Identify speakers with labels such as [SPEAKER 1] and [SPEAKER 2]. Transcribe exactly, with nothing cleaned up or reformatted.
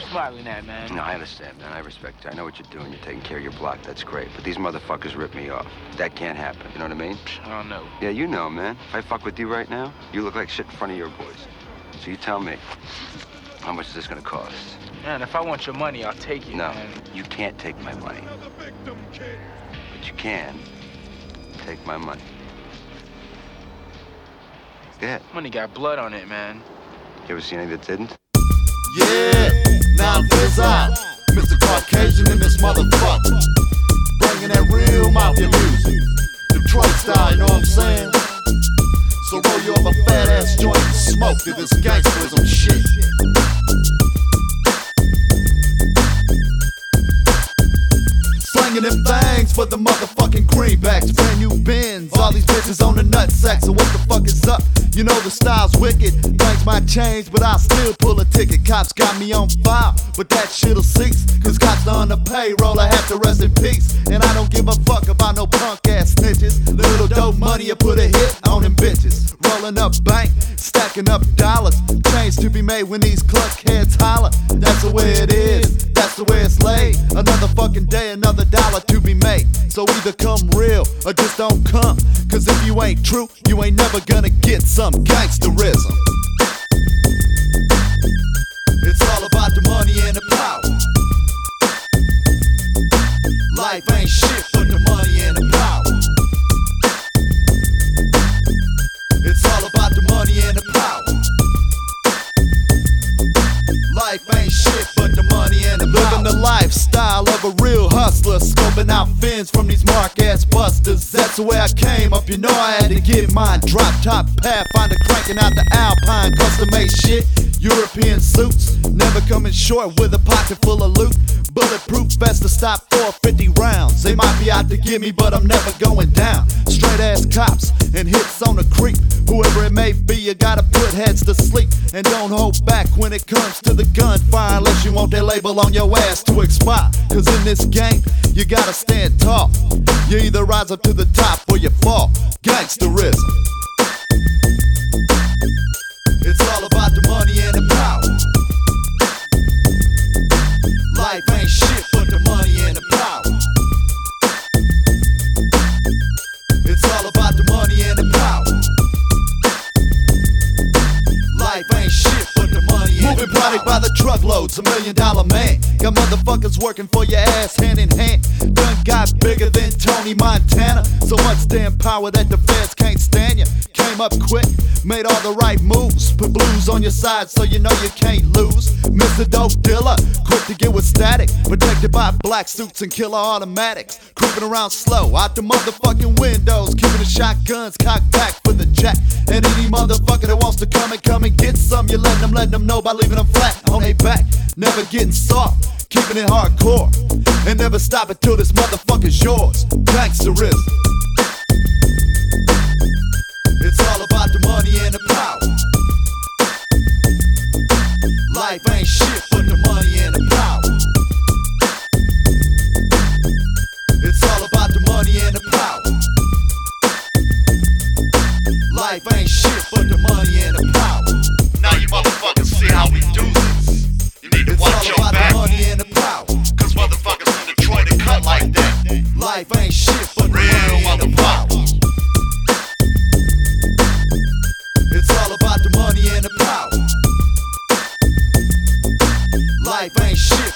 [SPEAKER 1] smiling at, man?
[SPEAKER 2] No, I understand, man. I respect you. I know what you're doing. You're taking care of your block. That's great. But these motherfuckers rip me off. That can't happen. You know what I mean?
[SPEAKER 1] I don't know.
[SPEAKER 2] Yeah, you know, man. If I fuck with you right now, you look like shit in front of your boys. So you tell me, how much is this gonna cost?
[SPEAKER 1] Man, if I want your money, I'll take it,
[SPEAKER 2] no,
[SPEAKER 1] man.
[SPEAKER 2] you can't take my money. But you can take my money. Go ahead.
[SPEAKER 1] Money got blood on it, man.
[SPEAKER 2] You ever seen any that didn't?
[SPEAKER 3] Yeah, now this out. Mister Caucasian in this motherfucker. Bringing that real mafia music. Detroit style, you know what I'm saying? So roll you up a fat ass joint and smoke to this gangsterism shit. Slinging them things for the motherfucking greenbacks. Brand new bins, all these bitches on the nutsack. So what the fuck is up? You know the style's wicked. Things might change, but I'll still pull a ticket. Cops got me on file, but that shit'll cease. Cause cops are on the payroll, I have to rest in peace. And I don't give a fuck about no punk ass snitches. Little dope money, I put a hit on them bitches. Rolling up bank, stacking up dollars. Change to be made when these cluck heads holler. That's the way it is, that's the way it's laid. Another fucking day, another dollar to be made. So either come real or just don't come. Cause if you ain't true, you ain't never gonna get some gangsterism. It's all about the money and the power. Life ain't shit but the money and the power. It's all about the money and the power. Life ain't shit but the money and the power. Living the lifestyle of a real hustler, scoping out fins from these mark-ass busters. That's the way I came up, you know I had to get mine. Drop top Pathfinder cranking out the Alpine, custom-made shit. European suits, never coming short with a pocket full of loot. Bulletproof vest to stop four fifty rounds. They might be out to get me, but I'm never going down. Straight ass cops and hits on the creep. Whoever it may be, you gotta put heads to sleep. And don't hold back when it comes to the gunfire, unless you want that label on your ass to expire. Cause in this game, you gotta stand tall. You either rise up to the top or you fall. Gangsterism. It's all about the money and the power. Life ain't shit but the money and the power. It's all about the money and the power. Life ain't shit but the money and the power. Moving product by the truckloads, a million dollar man. Got motherfuckers working for your ass hand in hand. Done got bigger than Tony Montana. So much damn power that the feds can't stand you. Came up quick, made all the right moves. Put blues on your side so you know you can't lose. Mister Dope Dealer, quick to get with static. Protected by black suits and killer automatics. Creeping around slow, out the motherfucking windows. Keeping the shotguns cocked back for the jack. And any motherfucker that wants to come and come and get some, you letting them, letting them know by leaving them flat on their back. Never getting soft, keeping it hardcore. And never stop it till this motherfucker's yours. Gangsterism. It's all about the money and the power. Life ain't shit but the money and the power. It's all about the money and the power. Life ain't shit but the money and the power.
[SPEAKER 4] Now you motherfuckers see how we do this. You need to
[SPEAKER 3] It's
[SPEAKER 4] watch
[SPEAKER 3] all
[SPEAKER 4] your
[SPEAKER 3] about
[SPEAKER 4] back,
[SPEAKER 3] the money and the power.
[SPEAKER 4] cause motherfuckers from Detroit are cut like that.
[SPEAKER 3] Life ain't shit but the
[SPEAKER 4] Real
[SPEAKER 3] money and the power.
[SPEAKER 4] motherfuckers.
[SPEAKER 3] It's all about the money and the power. Life ain't shit